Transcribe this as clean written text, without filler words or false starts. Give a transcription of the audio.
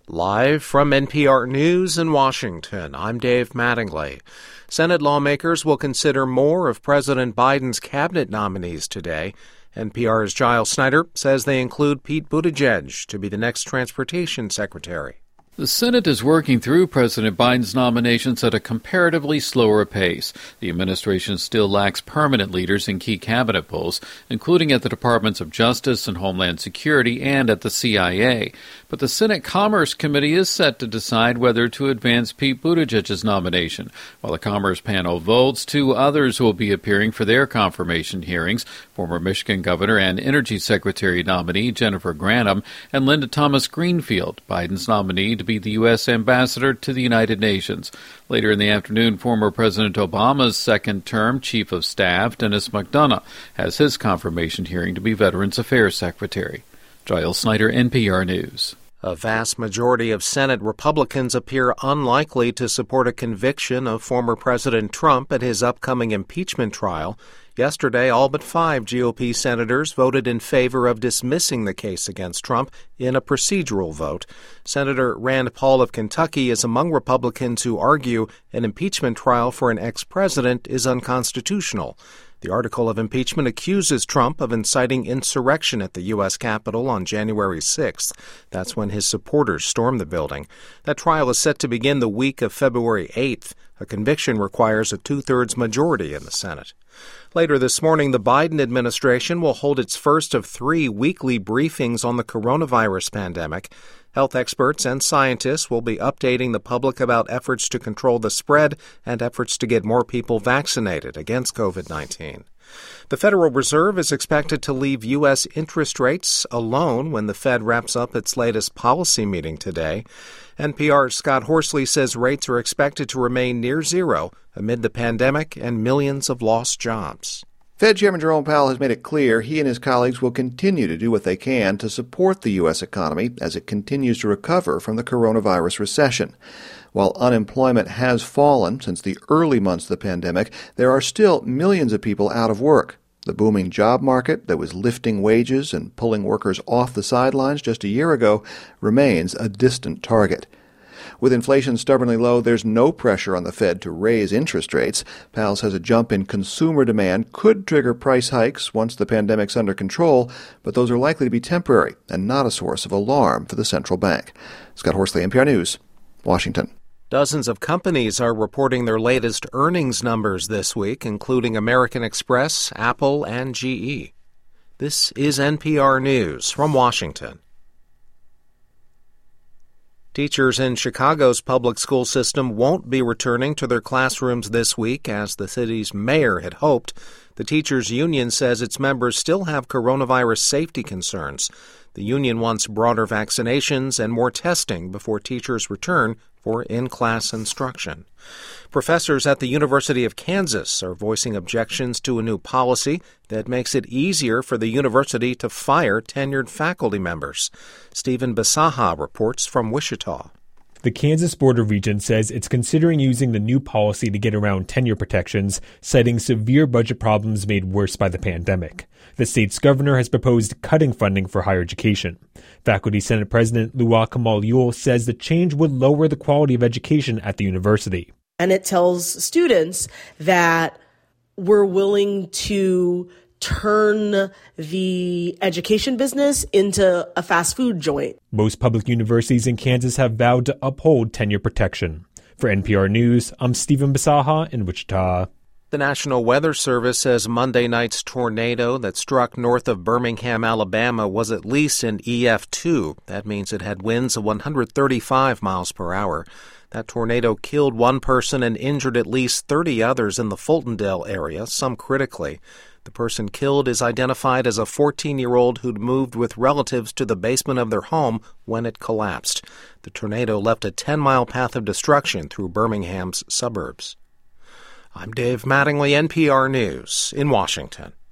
Live from NPR News in Washington, I'm Dave Mattingly. Senate lawmakers will consider more of President Biden's cabinet nominees today. NPR's Giles Snyder says they include Pete Buttigieg to be the next transportation secretary. The Senate is working through President Biden's nominations at a comparatively slower pace. The administration still lacks permanent leaders in key cabinet posts, including at the Departments of Justice and Homeland Security and at the CIA. But the Senate Commerce Committee is set to decide whether to advance Pete Buttigieg's nomination. While the Commerce panel votes, two others will be appearing for their confirmation hearings: former Michigan Governor and Energy Secretary nominee Jennifer Granholm and Linda Thomas Greenfield, Biden's nominee to be the U.S. ambassador to the United Nations. Later in the afternoon, former President Obama's second-term chief of staff, Dennis McDonough, has his confirmation hearing to be Veterans Affairs Secretary. Giles Snyder, NPR News. A vast majority of Senate Republicans appear unlikely to support a conviction of former President Trump at his upcoming impeachment trial. Yesterday, all but 5 GOP senators voted in favor of dismissing the case against Trump in a procedural vote. Senator Rand Paul of Kentucky is among Republicans who argue an impeachment trial for an ex-president is unconstitutional. The article of impeachment accuses Trump of inciting insurrection at the U.S. Capitol on January 6th. That's when his supporters stormed the building. That trial is set to begin the week of February 8th. A conviction requires a two-thirds majority in the Senate. Later this morning, the Biden administration will hold its first of 3 weekly briefings on the coronavirus pandemic. Health experts and scientists will be updating the public about efforts to control the spread and efforts to get more people vaccinated against COVID-19. The Federal Reserve is expected to leave U.S. interest rates alone when the Fed wraps up its latest policy meeting today. NPR's Scott Horsley says rates are expected to remain near zero amid the pandemic and millions of lost jobs. Fed Chairman Jerome Powell has made it clear he and his colleagues will continue to do what they can to support the U.S. economy as it continues to recover from the coronavirus recession. While unemployment has fallen since the early months of the pandemic, there are still millions of people out of work. The booming job market that was lifting wages and pulling workers off the sidelines just a year ago remains a distant target. With inflation stubbornly low, there's no pressure on the Fed to raise interest rates. Powell says a jump in consumer demand could trigger price hikes once the pandemic's under control, but those are likely to be temporary and not a source of alarm for the central bank. Scott Horsley, NPR News, Washington. Dozens of companies are reporting their latest earnings numbers this week, including American Express, Apple, and GE. This is NPR News from Washington. Teachers in Chicago's public school system won't be returning to their classrooms this week, as the city's mayor had hoped. The teachers' union says its members still have coronavirus safety concerns. The union wants broader vaccinations and more testing before teachers return for in-class instruction. Professors at the University of Kansas are voicing objections to a new policy that makes it easier for the university to fire tenured faculty members. Stephen Bisaha reports from Wichita. The Kansas Board of Regents says it's considering using the new policy to get around tenure protections, citing severe budget problems made worse by the pandemic. The state's governor has proposed cutting funding for higher education. Faculty Senate President Lua Kamal Yule says the change would lower the quality of education at the university. And it tells students that we're willing to turn the education business into a fast food joint. Most public universities in Kansas have vowed to uphold tenure protection. For NPR News, I'm Stephen Bisaha in Wichita. The National Weather Service says Monday night's tornado that struck north of Birmingham, Alabama, was at least an EF2. That means it had winds of 135 miles per hour. That tornado killed one person and injured at least 30 others in the Fultondale area, some critically. The person killed is identified as a 14-year-old who'd moved with relatives to the basement of their home when it collapsed. The tornado left a 10-mile path of destruction through Birmingham's suburbs. I'm Dave Mattingly, NPR News in Washington.